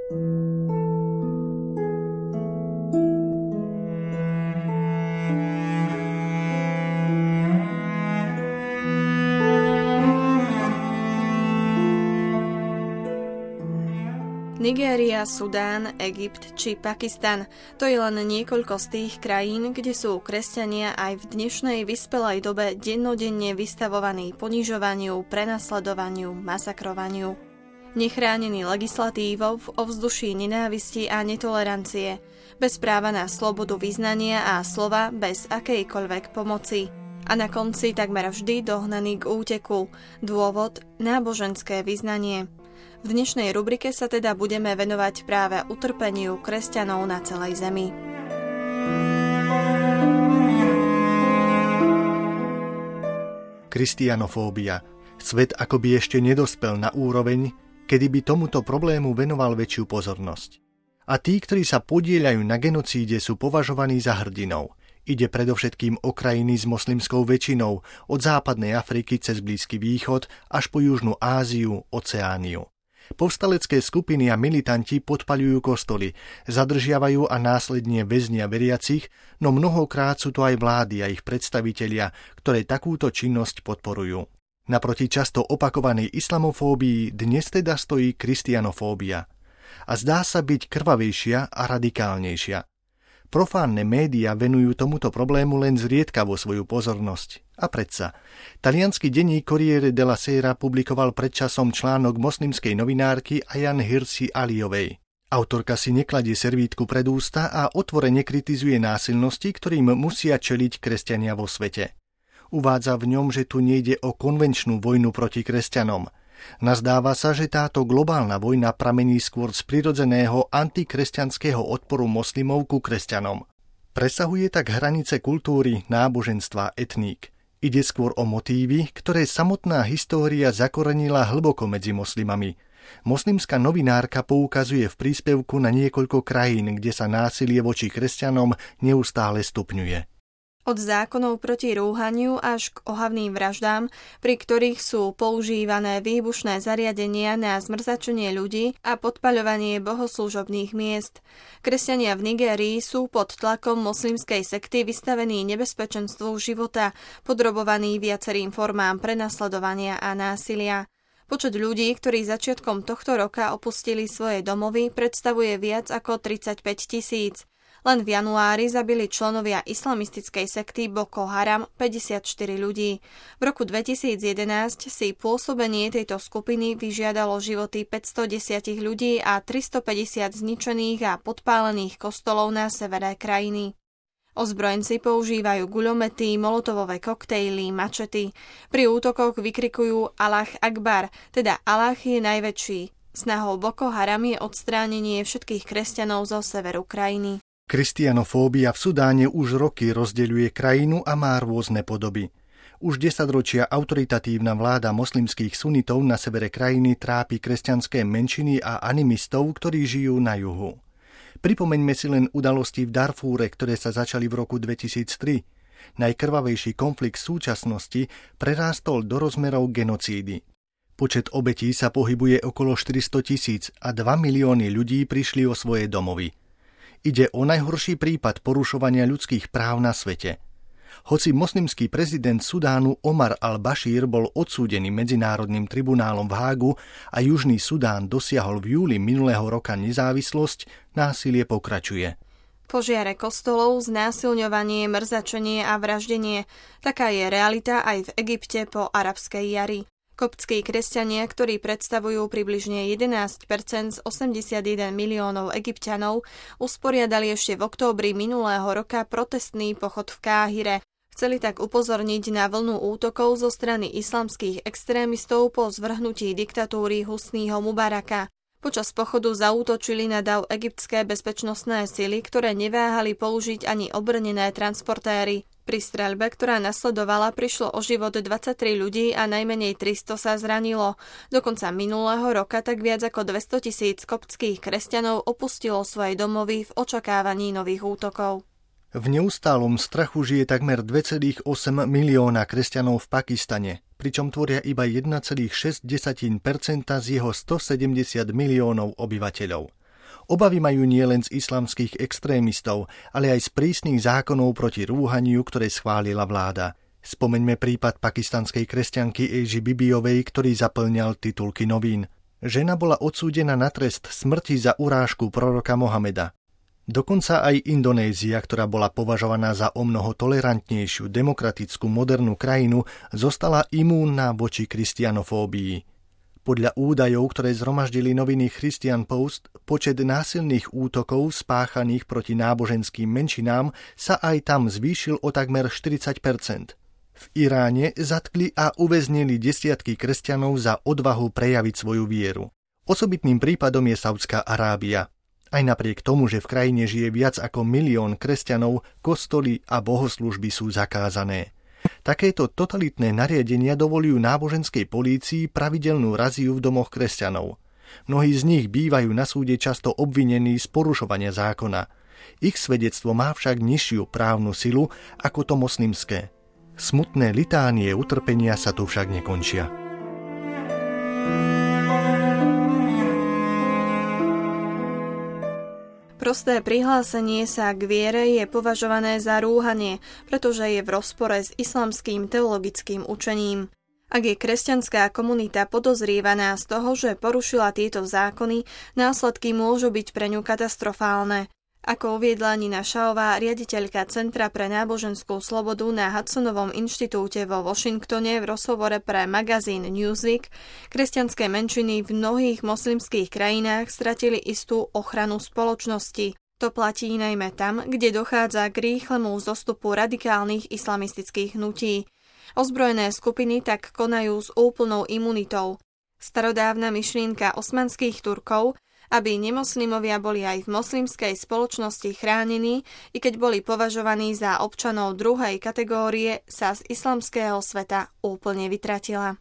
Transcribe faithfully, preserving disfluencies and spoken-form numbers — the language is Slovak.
Nigéria, Sudán, Egypt či Pakistan – to je len niekoľko z tých krajín, kde sú kresťania aj v dnešnej vyspelej dobe dennodenne vystavovaní ponižovaniu, prenasledovaniu, masakrovaniu. Nechránení legislatívou v ovzduší nenávisti a netolerancie, bez práva na slobodu vyznania a slova, bez akejkoľvek pomoci. A na konci takmer vždy dohnaný k úteku. Dôvod – náboženské vyznanie. V dnešnej rubrike sa teda budeme venovať práve utrpeniu kresťanov na celej zemi. Kristianofóbia. Svet akoby ešte nedospel na úroveň, kedy by tomuto problému venoval väčšiu pozornosť. A tí, ktorí sa podieľajú na genocíde, sú považovaní za hrdinov. Ide predovšetkým o krajiny s moslimskou väčšinou, od západnej Afriky cez Blízky východ až po Južnú Áziu, Oceániu. Povstalecké skupiny a militanti podpaľujú kostoly, zadržiavajú a následne väznia veriacich, no mnohokrát sú to aj vlády a ich predstavitelia, ktoré takúto činnosť podporujú. Naproti často opakovanej islamofóbii dnes teda stojí kristianofóbia. A zdá sa byť krvavejšia a radikálnejšia. Profánne médiá venujú tomuto problému len zriedkavo svoju pozornosť. A predsa, taliansky denník Corriere della Sera publikoval predčasom článok moslimskej novinárky Ayaan Hirsi Aliyovej. Autorka si nekladie servítku pred ústa a otvorene kritizuje násilnosti, ktorým musia čeliť kresťania vo svete. Uvádza v ňom, že tu nejde o konvenčnú vojnu proti kresťanom. Nazdáva sa, že táto globálna vojna pramení skôr z prirodzeného antikresťanského odporu moslimov ku kresťanom. Presahuje tak hranice kultúry, náboženstva, etník. Ide skôr o motívy, ktoré samotná história zakorenila hlboko medzi moslimami. Moslimská novinárka poukazuje v príspevku na niekoľko krajín, kde sa násilie voči kresťanom neustále stupňuje. Od zákonov proti rúhaniu až k ohavným vraždám, pri ktorých sú používané výbušné zariadenia na zmrzačenie ľudí a podpaľovanie bohoslúžobných miest. Kresťania v Nigérii sú pod tlakom moslimskej sekty vystavení nebezpečenstvu života, podrobovaní viacerým formám prenasledovania a násilia. Počet ľudí, ktorí začiatkom tohto roka opustili svoje domovy, predstavuje viac ako tridsaťpäť tisíc. Len v januári zabili členovia islamistickej sekty Boko Haram päťdesiatštyri ľudí. V roku dvetisícjedenásť si pôsobenie tejto skupiny vyžiadalo životy päťstodesať ľudí a tristopäťdesiat zničených a podpálených kostolov na severe krajiny. Ozbrojenci používajú guľomety, molotovové koktejly, mačety. Pri útokoch vykrikujú Allah Akbar, teda Allah je najväčší. Snahou Boko Haram je odstránenie všetkých kresťanov zo severu krajiny. Kristianofóbia v Sudáne už roky rozdeľuje krajinu a má rôzne podoby. Už desaťročia autoritatívna vláda moslimských sunitov na severe krajiny trápi kresťanské menšiny a animistov, ktorí žijú na juhu. Pripomeňme si len udalosti v Darfúre, ktoré sa začali v roku dvetisíctri. Najkrvavejší konflikt súčasnosti prerástol do rozmerov genocídy. Počet obetí sa pohybuje okolo štyristo tisíc a dva milióny ľudí prišli o svoje domovy. Ide o najhorší prípad porušovania ľudských práv na svete. Hoci moslimský prezident Sudánu Omar al-Bashír bol odsúdený Medzinárodným tribunálom v Hágu a Južný Sudán dosiahol v júli minulého roka nezávislosť, násilie pokračuje. Požiare kostolov, znásilňovanie, mrzačenie a vraždenie. Taká je realita aj v Egypte po arabskej jari. Koptskí kresťania, ktorí predstavujú približne jedenásť percent z osemdesiatjeden miliónov Egypťanov, usporiadali ešte v októbri minulého roka protestný pochod v Káhire. Chceli tak upozorniť na vlnu útokov zo strany islamských extrémistov po zvrhnutí diktatúry Husního Mubaraka. Počas pochodu zaútočili na dav egyptské bezpečnostné sily, ktoré neváhali použiť ani obrnené transportéry. Pri streľbe, ktorá nasledovala, prišlo o život dvadsaťtri ľudí a najmenej tristo sa zranilo. Do konca minulého roka tak viac ako dvestotisíc koptských kresťanov opustilo svoje domovy v očakávaní nových útokov. V neustálom strachu žije takmer dva celé osem milióna kresťanov v Pakistane, pričom tvoria iba jeden celá šesť percenta z jeho stosedemdesiat miliónov obyvateľov. Obavy majú nielen z islamských extrémistov, ale aj z prísnych zákonov proti rúhaniu, ktoré schválila vláda. Spomeňme prípad pakistanskej kresťanky Eži Bibiovej, ktorý zaplňal titulky novín. Žena bola odsúdená na trest smrti za urážku proroka Mohameda. Dokonca aj Indonézia, ktorá bola považovaná za omnoho tolerantnejšiu, demokratickú, modernú krajinu, zostala imúnna voči kristianofóbii. Podľa údajov, ktoré zhromaždili noviny Christian Post, počet násilných útokov spáchaných proti náboženským menšinám sa aj tam zvýšil o takmer štyridsať percent. V Iráne zatkli a uväznili desiatky kresťanov za odvahu prejaviť svoju vieru. Osobitným prípadom je Saudská Arábia. Aj napriek tomu, že v krajine žije viac ako milión kresťanov, kostoly a bohoslúžby sú zakázané. Takéto totalitné nariadenia dovolujú náboženskej polícii pravidelnú raziu v domoch kresťanov. Mnohí z nich bývajú na súde často obvinení z porušovania zákona. Ich svedectvo má však nižšiu právnu silu ako to moslimské. Smutné litánie utrpenia sa tu však nekončia. Prosté prihlásenie sa k viere je považované za rúhanie, pretože je v rozpore s islamským teologickým učením. Ak je kresťanská komunita podozrievaná z toho, že porušila tieto zákony, následky môžu byť pre ňu katastrofálne. Ako uviedla Nina Shaová, riaditeľka Centra pre náboženskú slobodu na Hudsonovom inštitúte vo Washingtone v rozhovore pre magazín Newsweek, kresťanské menšiny v mnohých moslimských krajinách stratili istú ochranu spoločnosti. To platí najmä tam, kde dochádza k rýchlemu vzostupu radikálnych islamistických hnutí. Ozbrojené skupiny tak konajú s úplnou imunitou. Starodávna myšlienka osmanských Turkov, aby nemoslimovia boli aj v moslimskej spoločnosti chránení, i keď boli považovaní za občanov druhej kategórie, sa z islamského sveta úplne vytratila.